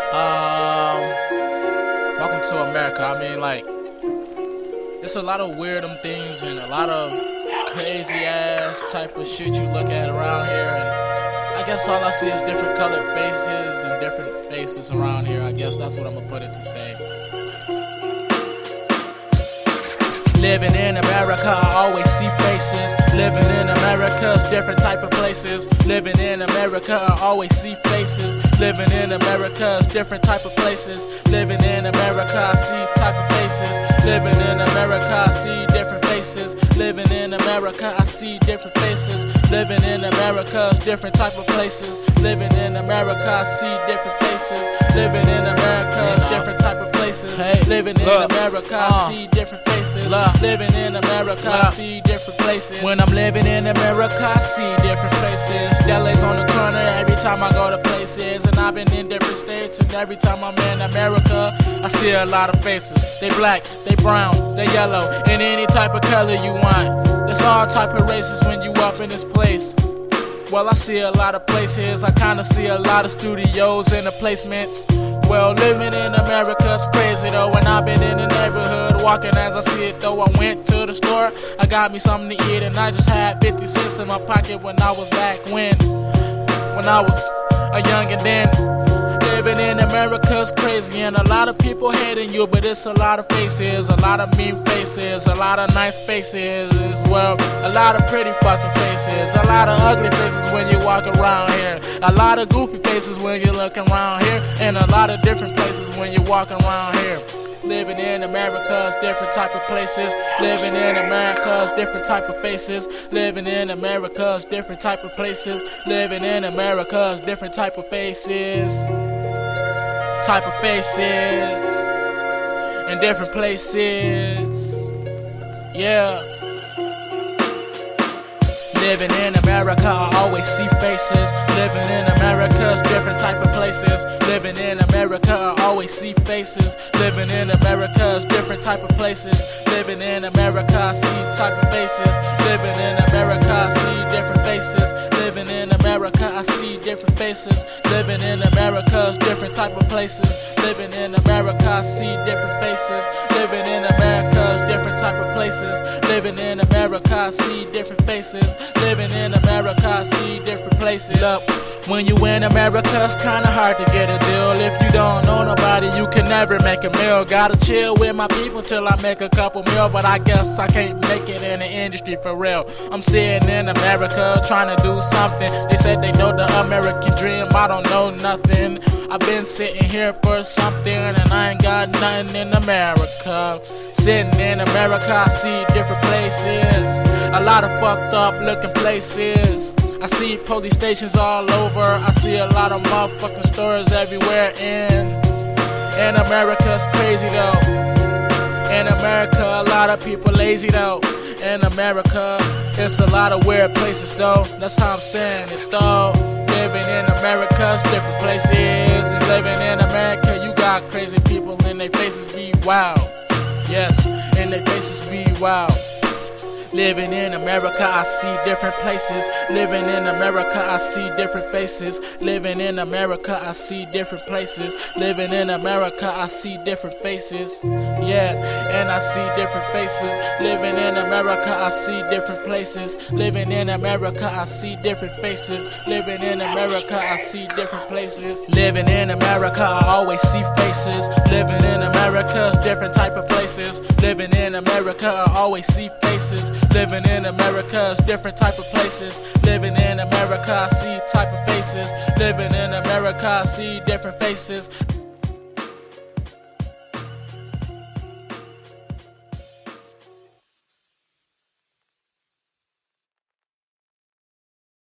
Um, Welcome to America. I mean, like, it's a lot of weirdum things and a lot of crazy ass type of shit you look at around here, and I guess all I see is different colored faces and different faces around here. I guess that's what I'm gonna put it to say. Living in America, I always see faces. Living in America's different type of places. Living in America, I always see faces. Living in America's different type of places. Living in America, I see type of faces. Living in America, I see different faces. Living in America, I see different faces. Living in America's different type of places. Living in America, I see different faces. Living in America's different type of places. Living in America, I see different faces. Living in America, I see different places. When I'm living in America, I see different places. LA's on the corner every time I go to places. And I've been in different states, and every time I'm in America, I see a lot of faces. They black, they brown, they yellow, and any type of color you want. There's all type of races when you up in this place. Well, I see a lot of places. I kinda see a lot of studios and the placements. Well, living in America's crazy though, and I've been in the neighborhood walking as I see it though. I went to the store, I got me something to eat, and I just had 50 cents in my pocket when I was back when I was a youngin' then. Living in America's crazy, and a lot of people hating you, but it's a lot of faces, a lot of mean faces, a lot of nice faces as well, a lot of pretty fucking faces, a lot of ugly faces when you walk around here, a lot of goofy faces when you look around here, and a lot of different places when you walk around here. Living in America's different type of places. Living in America's different type of faces. Living in America's different type of places. Living in America's different type of faces. Type of faces in different places. Yeah. Living in America, I always see faces. Living in America's different type of places. Living in America, I always see faces. Living in America's different type of places. Living in America, I see type of faces. Living in America, I see different faces. Living in America, I see different faces. Living in America's different type of places. Living in America, I see different faces. Living in America's different type of places. Living in America, I see different faces. Living in America, I see different places. Look, when you in America, it's kinda hard to get a deal. If you don't know nobody, you can never make a meal. Gotta chill with my people till I make a couple mil, but I guess I can't make it in the industry for real. I'm sitting in America trying to do something. They said they know the American dream, I don't know nothing. I've been sitting here for something, and I ain't got nothing in America. Sitting in America, I see different places, a lot of fucked up looking places. I see police stations all over. I see a lot of motherfucking stores everywhere. In America's crazy though. In America, a lot of people lazy though. In America, it's a lot of weird places though. That's how I'm saying it though. Living in America's different places. And living in America, you got crazy people and their faces be wild. Yes, and their faces be wild. Living in America, I see different places. Living in America, I see different faces. Living in America, I see different places. Living in America, I see different faces. Yeah, and I see different faces. Living in America, I see different places. Living in America, I see different faces. Living in America, I see different places. Living in America, I always see faces. Living in America's different type of places. Living in America, I always see faces. Living in America's different type of places. Living in America, I see type of faces. Living in America, I see different faces.